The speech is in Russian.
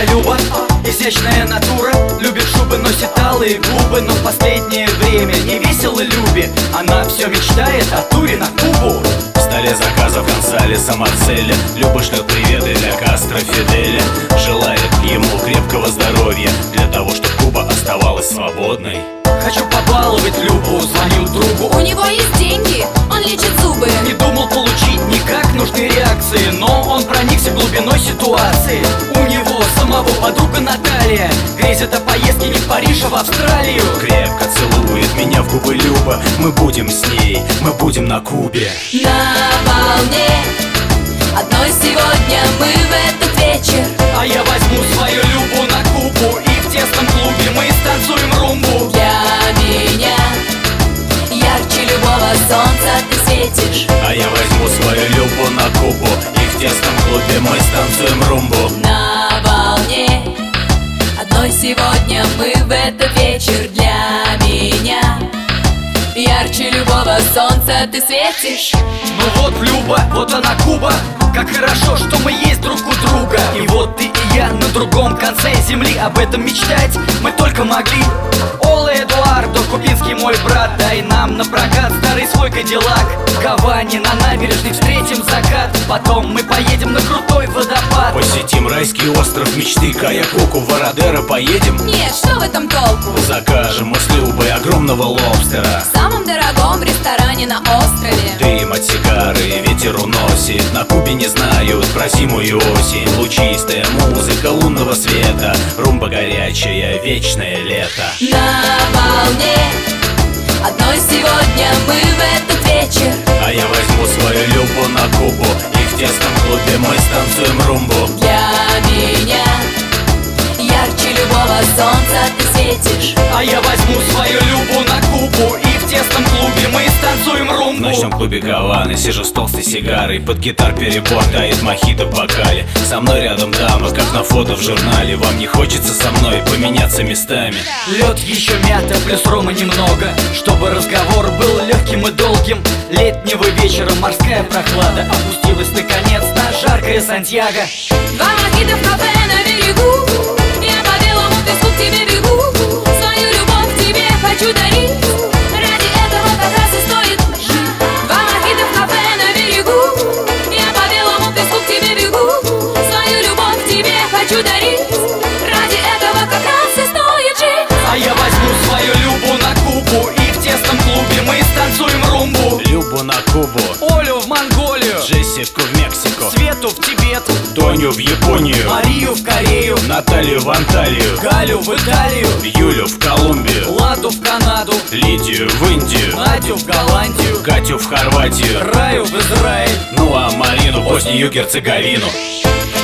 это Люба, изящная натура, любит шубы, носит алые губы. Но в последнее время не весело Любе, она все мечтает о туре на Кубу. В столе заказов Гонсалеса Марселя Люба шлет приветы для Кастро Фиделя. Желает ему крепкого здоровья, для того, чтобы Куба оставалась свободной. Хочу побаловать Любу, звоню другу. У него есть деньги, он лечит зубы. Не думал получить никак нужной реакции, но он проникся глубиной ситуации. У него самого подруга Наталья грезит о поездке не в Париж, а в Австралию. Крепко целует меня в губы Люба. Мы будем с ней, мы будем на Кубе. На волне одной сегодня мы в этот вечер. А я возьму свою Любу на Кубу, и в тесном клубе мы станцуем румбу. Для меня ярче любого солнца ты светишь. А я возьму свою Любу на Кубу, и в тесном клубе мы станцуем румбу. На волне одной сегодня мы в этот вечер. Для меня ярче любого солнца ты светишь. Ну вот Люба, вот она Куба. Как хорошо, что мы есть друг у друга. И вот ты и я на другом конце земли. Об этом мечтать мы только могли. Ола Эдуардо, кубинский мой брат, дай нам на прокат старый свой Кадиллак. В Гаване на набережной встретим закат. Потом мы поедем на крутой водопад. Посетим райский остров мечты Каяк-Коку, в Вородеро поедем. Нет, что в этом толку? Закажем мы с Любой огромного лобстера В самом дорогом ресторане на острове. Дым от сигары ветер уносит. На Кубе не знают про зиму и осень. Лучистая музыка лунного света, румба горячая, вечное лето. На волне одной сегодня мы в этот вечер. А я возьму свою Любу на Кубу, и в тесном клубе мы станцуем румбу. Для меня ярче любого солнца ты светишь. А я возьму свою Любу на Кубу, и в тесном клубе мы станцуем В румбу. ночном клубе Гаваны сижу с толстой сигарой. Под гитар перебор тает мохито в бокале. Со мной рядом дама, как на фото в журнале. Вам не хочется со мной поменяться местами? Лед еще мята, плюс рома немного, чтобы разговор был легким и долгим. Летнего вечера морская прохлада опустилась наконец на жаркое Сантьяго. Два мохито в кафе на берегу. Я по белому песку к тебе бегу. Свою любовь тебе хочу дарить. Ради этого как раз и стоит жить. Два мохито в кафе на берегу. Я по белому песку к тебе бегу. Свою любовь тебе хочу дарить. Ради этого как раз и стоит жить. А я возьму свою Любу на Кубу, и в тесном клубе мы станцуем румбу. Любу на Кубу, Олю в Монголию, Джессику в Мексику, Свету в Тибет, Тоню в Японию, Марию в Корею, Наталью в Анталию, Галю в Италию, Юлю в Колумбию, Ладу в Канаду, Лидию в Индию, Надю в Голландию, Катю в Хорватию, Раю в Израиль. ну а Марину в Боснию и Герцеговину.